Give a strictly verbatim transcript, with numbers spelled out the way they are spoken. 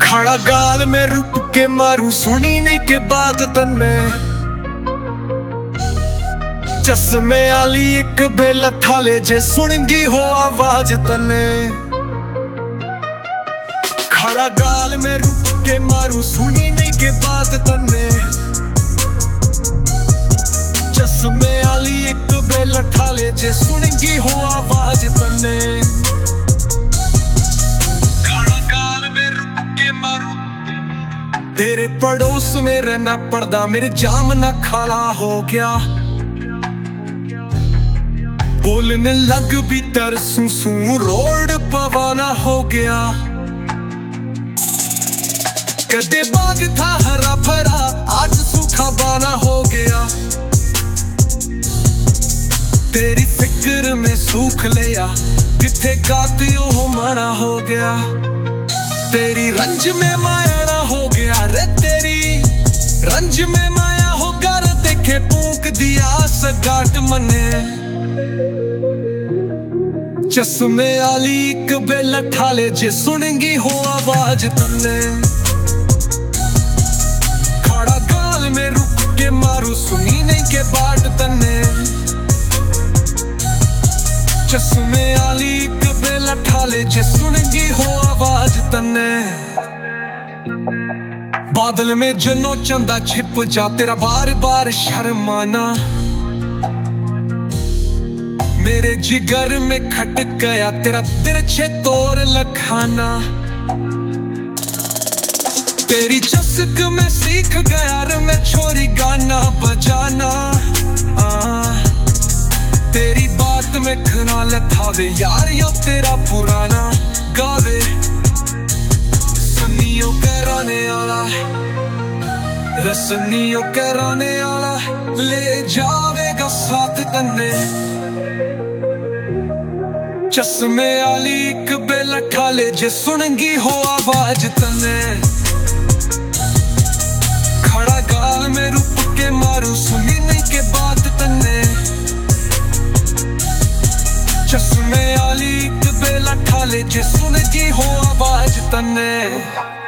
खड़ा गाल में रुक के मारू सुनी नहीं के बात तन्ने। चश्मे आली एक बेला थाले जे सुनगी हो आवाज तन्ने। खड़ा गाल में रुक के मारू सुनी नहीं के बात तन्ने। चश्मे आली एक बेला थाले जे सुनगी हो आवाज तन्ने। तेरे पड़ोस में रहना पड़दा मेरे जाम ना खाला हो गया। बोलने लग भी तरसू सू रोड पवाना हो गया। कदे बाग था हरा भरा आज सूखा बाना हो गया। तेरी फिक्र में सूख लिया जिथे गाती हो मारा हो गया। तेरी रंज में माया ना हो गया रे तेरी रंज में माया हो कर देखे पूक दिया सगाट मने। चश्मे आली एक बेला ठाले जे सुनेंगी हो आवाज तन्ने। खड़ा गाल में रुक के मारू सुनी नहीं के बाट तन्ने। चश्मे आली एक बेला ठाले जे सुनेंगी हो आवाज तन्ने। बादल में जनो चंदा छिप जा तेरा बार बार शर्माना। मेरे जिगर में खटक गया तेरा तिरछे तोर लखाना। तेरी चस्क में सीख गया रे मैं छोरी गाना बजाना। आ, तेरी बात में खनाल थावे यार यो तेरा पुराना गावे। सन्नियों कराने आला रसनियों कराने आला ले जावेगा साथ तन्ने। चश्मे आली एक बेला ठाले जे सुनगी हो आवाज तन्ने। खड़ा गाल में रुक के मारू सुनी नहीं के बात तन्ने। चश्मे आली एक बेला ठाले जे सुनगी हो आवाज तन्ने।